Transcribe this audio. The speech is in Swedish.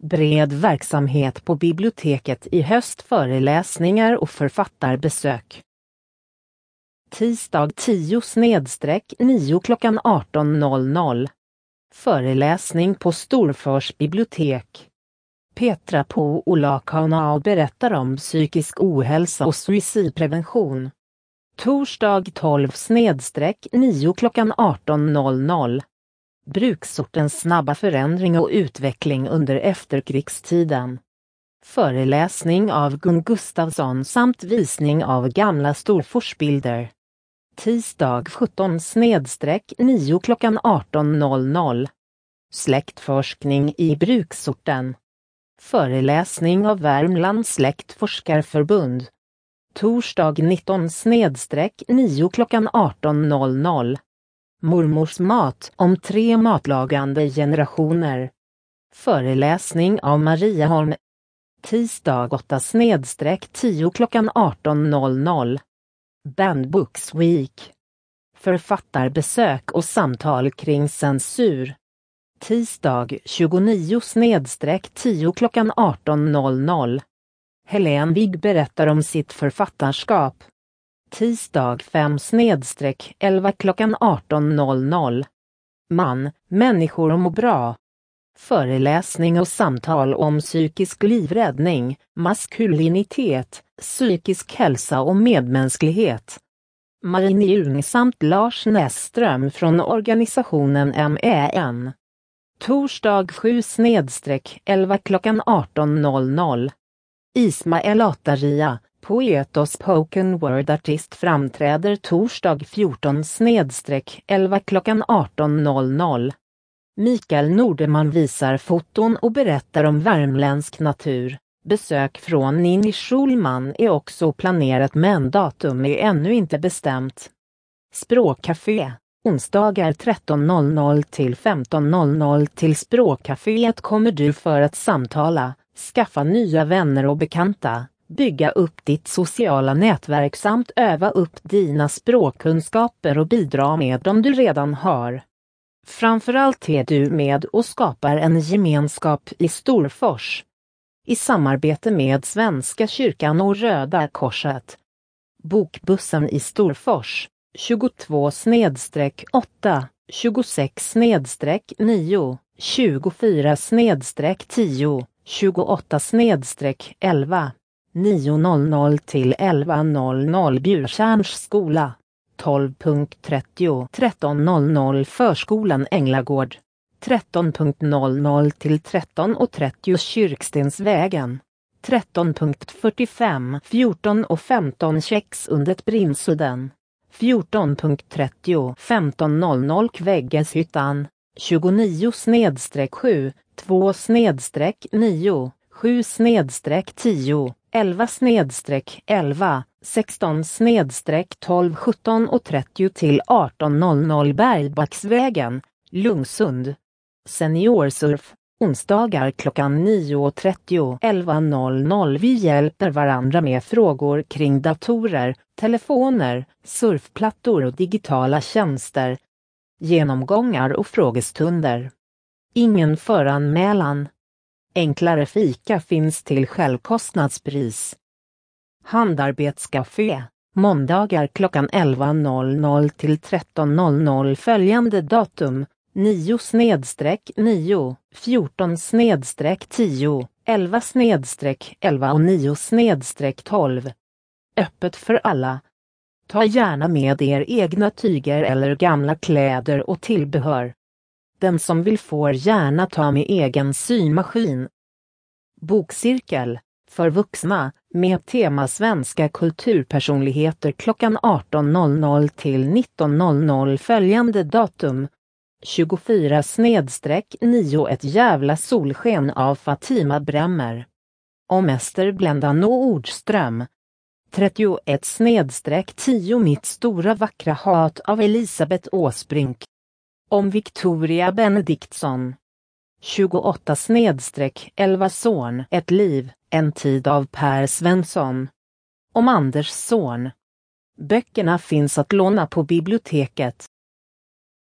Bred verksamhet på biblioteket i höst, föreläsningar och författarbesök. Tisdag 10/9 klockan 18:00. Föreläsning på Storfors bibliotek. Petra Poulakanau berättar om psykisk ohälsa och suicidprevention. Torsdag 12/9 klockan 18:00. Bruksortens snabba förändring och utveckling under efterkrigstiden. Föreläsning av Gun Gustafsson samt visning av gamla Storforsbilder. Tisdag 17/9 klockan 18:00. Släktforskning i bruksorten. Föreläsning av Värmlands släktforskarförbund. Torsdag 19/9 klockan 18:00. Mormors mat om 3 matlagande generationer. Föreläsning av Maria Holm. Tisdag 8/10 klockan 18:00. Banned Books Week. Författarbesök och samtal kring censur. Tisdag 29/10 klockan 18:00. Helene Wigg berättar om sitt författarskap. Tisdag 5/11 klockan 18:00. Människor mår bra. Föreläsning och samtal om psykisk livräddning, maskulinitet, psykisk hälsa och medmänsklighet. Marie Ljung samt Lars Näsström från organisationen MEN. Torsdag 7/11 klockan 18:00. Ismael Ataria, poet och spoken word-artist, framträder torsdag 14/11 klockan 18:00. Mikael Nordeman visar foton och berättar om värmländsk natur. Besök från Ninni Schulman är också planerat, men datum är ännu inte bestämt. Språkcafé, onsdagar 13:00 till 15:00. Till språkcaféet kommer du för att samtala, skaffa nya vänner och bekanta, bygga upp ditt sociala nätverk samt öva upp dina språkkunskaper och bidra med dem du redan har. Framförallt är du med och skapar en gemenskap i Storfors. I samarbete med Svenska kyrkan och Röda korset. Bokbussen i Storfors, 22/8, 26/9, 24/10, 28/11, 9:00 till 11:00 Bjurtjärns skola. 12.30 13:00 Förskolan Änglagård. 13.00 till 13:30 Kyrkstensvägen. 13.45 14:15 Käxundet Brinsudden. 14.30 15:00 Kväggeshyttan. 29/7 2/9 7/10 11/11 16/12 17:30 till 18:00 Bergbacksvägen, Lungsund. Seniorsurf, onsdagar klockan 9:30 11:00. Vi hjälper varandra med frågor kring datorer, telefoner, surfplattor och digitala tjänster. Genomgångar och frågestunder. Ingen föranmälan. Enklare fika finns till självkostnadspris. Handarbetscafé, måndagar klockan 11:00 till 13:00. Följande datum: 9/9, 14/10, 11/11 och 9/12. Öppet för alla. Ta gärna med er egna tyger eller gamla kläder och tillbehör. Den som vill får gärna ta med egen symaskin. Bokcirkel, för vuxna, med tema svenska kulturpersonligheter klockan 18:00 till 19:00. Följande datum: 24/9 Ett jävla solsken av Fatima Bremmer. Om Ester Bländan och Ordström. 31/10 Mitt stora vackra hat av Elisabeth Åsbrink. Om Victoria Benediktsson. 28/11 Zorn. Ett liv, en tid av Per Svensson. Om Anders Zorn. Böckerna finns att låna på biblioteket.